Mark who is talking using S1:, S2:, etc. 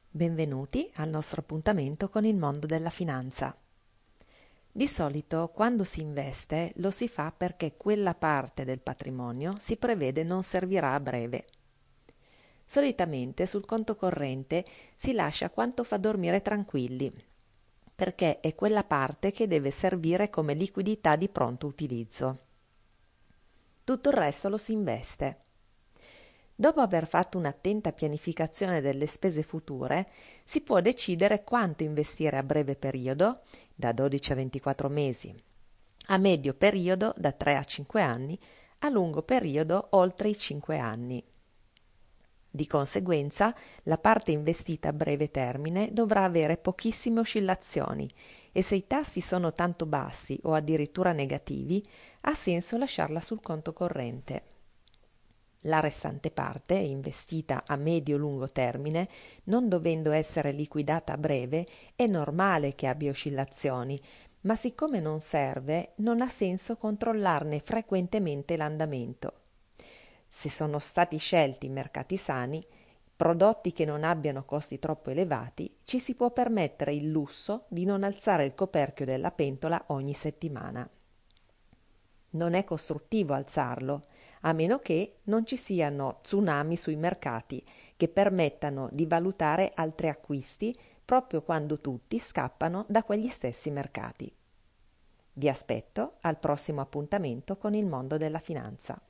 S1: Benvenuti al nostro appuntamento con il mondo della finanza. Di solito quando si investe lo si fa perché quella parte del patrimonio si prevede non servirà a breve. Solitamente sul conto corrente si lascia quanto fa dormire tranquilli, perché è quella parte che deve servire come liquidità di pronto utilizzo. Tutto il resto lo si investe. Dopo aver fatto un'attenta pianificazione delle spese future, si può decidere quanto investire a breve periodo, da 12 a 24 mesi, a medio periodo, da 3 a 5 anni, a lungo periodo, oltre i 5 anni. Di conseguenza, la parte investita a breve termine dovrà avere pochissime oscillazioni e se i tassi sono tanto bassi o addirittura negativi, ha senso lasciarla sul conto corrente. La restante parte, investita a medio-lungo termine, non dovendo essere liquidata a breve, è normale che abbia oscillazioni, ma siccome non serve, non ha senso controllarne frequentemente l'andamento. Se sono stati scelti mercati sani, prodotti che non abbiano costi troppo elevati, ci si può permettere il lusso di non alzare il coperchio della pentola ogni settimana. Non è costruttivo alzarlo, a meno che non ci siano tsunami sui mercati che permettano di valutare altri acquisti proprio quando tutti scappano da quegli stessi mercati. Vi aspetto al prossimo appuntamento con il mondo della finanza.